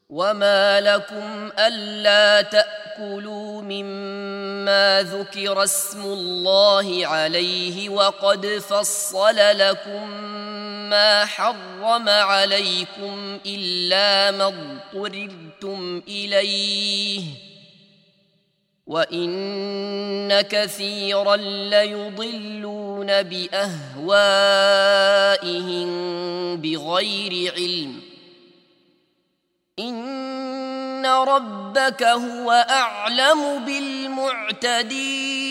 وما لكم ألا تأكلوا مما ذكر اسم الله عليه وقد فصل لكم ما حرم عليكم إلا ما اضطررتم إليه وإن كثيرا ليضلون بأهوائهم بغير علم إن ربك هو أعلم بالمعتدين